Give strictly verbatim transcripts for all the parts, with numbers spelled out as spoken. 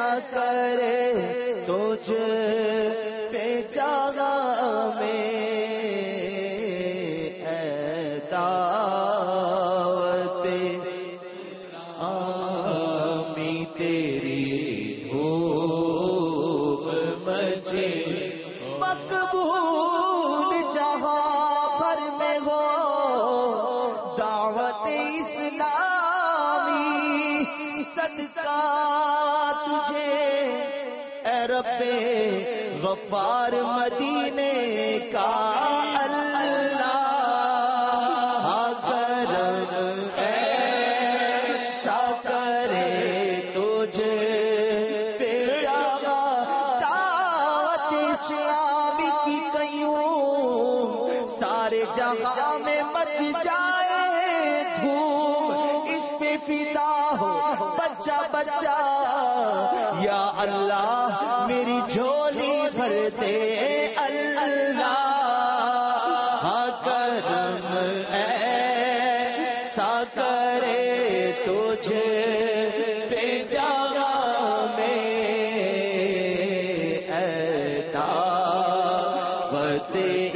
کرے تجھ پہ جگہ میں اے دعوت آمی تیری دھوپ مچے مقبول جہاں بھر میں ہو دعوت اسلامی صدقہ تجھے اے رب غفار مدینے کا اللہ کرم ایسا کرے تجھے پہ جگہ دعوت اسلامی کی قیوم سارے جہاں میں مچ جائے دھوم اس پہ فدا ہو بچہ بچہ یا اللہ میری جھولی بھر دے اللہ کرم ایسا کرے تجھے پہ جگہ میں اے دعوت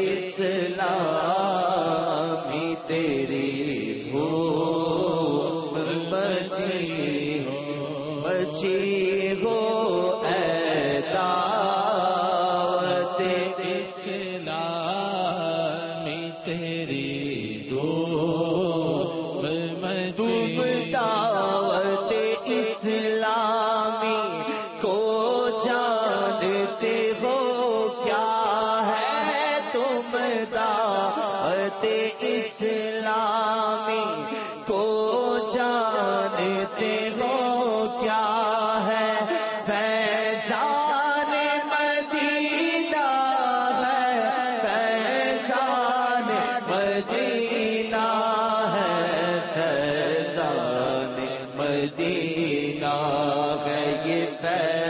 اسلامی تیری بھوک بچی ہو بچی ہو اے دعوت اسلامی تیری دھوپ مچی دعوت اسلامی کو جانتے ہو کیا ہے تم دعوت اسلامی کو جانتے ہو کیا ہے فیضان مدینہ ہے فیضان مدینہ ہے فیضان مدینہ ہے یہ